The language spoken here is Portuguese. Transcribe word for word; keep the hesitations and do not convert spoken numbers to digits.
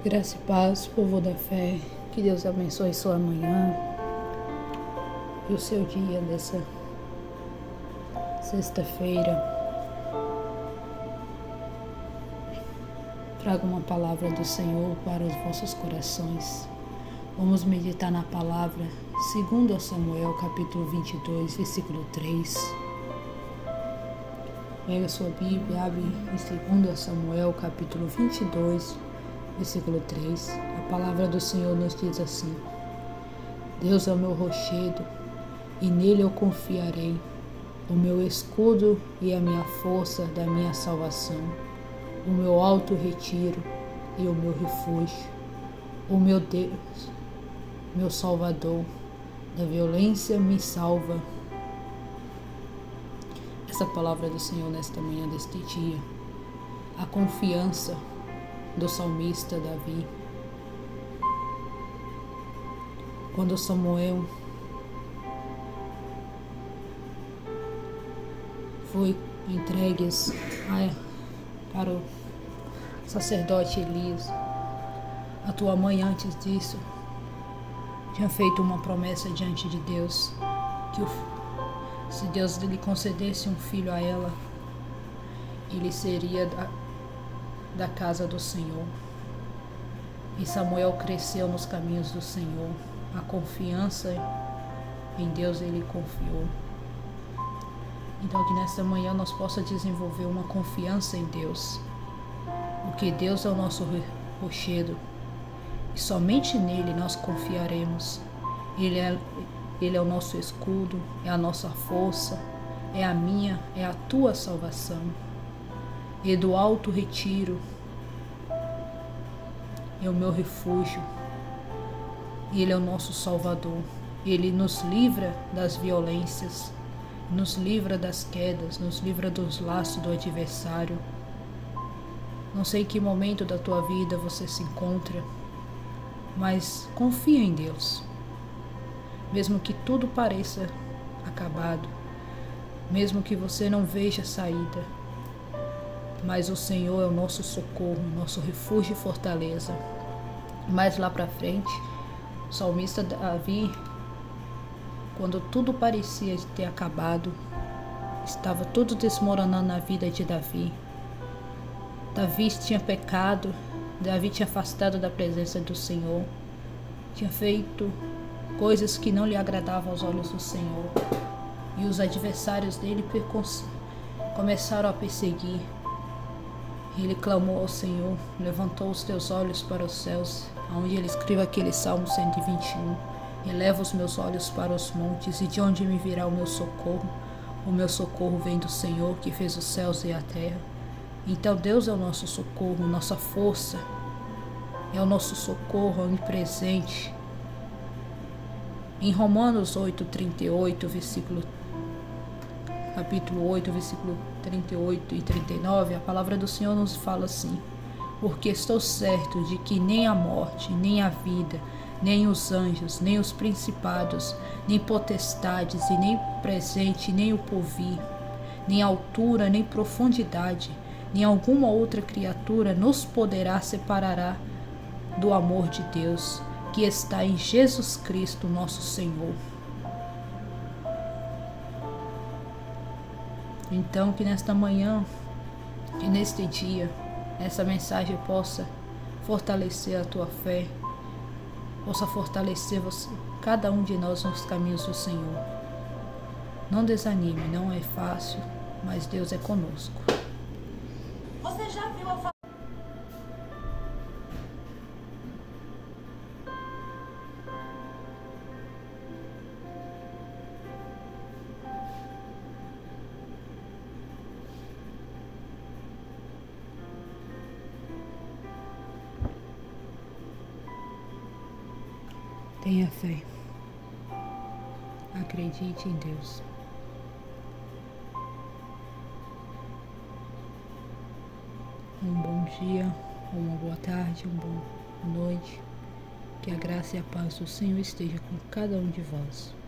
Graça e paz, povo da fé, que Deus abençoe sua manhã e o seu dia dessa sexta-feira. Traga uma palavra do Senhor para os vossos corações. Vamos meditar na palavra segundo Samuel, capítulo vinte e dois, versículo três. Pega sua Bíblia, abre em segundo Samuel, capítulo vinte e dois, versículo três. A palavra do Senhor nos diz assim: Deus é o meu rochedo, e nele eu confiarei, o meu escudo e a minha força da minha salvação, o meu alto retiro e o meu refúgio, o meu Deus, meu Salvador, da violência me salva. Essa palavra do Senhor nesta manhã deste dia, a confiança do salmista Davi. Quando Samuel foi entregue para o sacerdote Elias, a tua mãe antes disso tinha feito uma promessa diante de Deus, que se Deus lhe concedesse um filho a ela, ele seria da, da casa do Senhor. E Samuel cresceu nos caminhos do Senhor. A confiança em Deus ele confiou. Então que nesta manhã nós possamos desenvolver uma confiança em Deus, porque Deus é o nosso rochedo e somente nele nós confiaremos. Ele é, ele é o nosso escudo, é a nossa força, é a minha, é a tua salvação. E do alto retiro é o meu refúgio. Ele é o nosso Salvador. Ele nos livra das violências, nos livra das quedas, nos livra dos laços do adversário. Não sei em que momento da tua vida você se encontra, mas confia em Deus. Mesmo que tudo pareça acabado, mesmo que você não veja saída, mas o Senhor é o nosso socorro, nosso refúgio e fortaleza. Mais lá para frente, o salmista Davi, quando tudo parecia ter acabado, estava tudo desmoronando na vida de Davi. Davi tinha pecado, Davi tinha afastado da presença do Senhor, tinha feito coisas que não lhe agradavam aos olhos do Senhor. E os adversários dele começaram a perseguir. Ele clamou ao Senhor, levantou os teus olhos para os céus, onde ele escreve aquele Salmo cento e vinte e um. Eleva os meus olhos para os montes, e de onde me virá o meu socorro? O meu socorro vem do Senhor, que fez os céus e a terra. Então Deus é o nosso socorro, nossa força, é o nosso socorro onipresente. Em Romanos oito, trinta e oito, versículo, capítulo oito, versículo trinta e oito e trinta e nove, a palavra do Senhor nos fala assim: porque estou certo de que nem a morte, nem a vida, nem os anjos, nem os principados, nem potestades, e nem o presente, nem o porvir, nem altura, nem profundidade, nem alguma outra criatura nos poderá separar do amor de Deus, que está em Jesus Cristo, nosso Senhor. Então, que nesta manhã e neste dia, essa mensagem possa fortalecer a tua fé, possa fortalecer você, cada um de nós nos caminhos do Senhor. Não desanime, não é fácil, mas Deus é conosco. Você já viu a Tenha fé. Acredite em Deus. Um bom dia, uma boa tarde, uma boa noite. Que a graça e a paz do Senhor esteja com cada um de vós.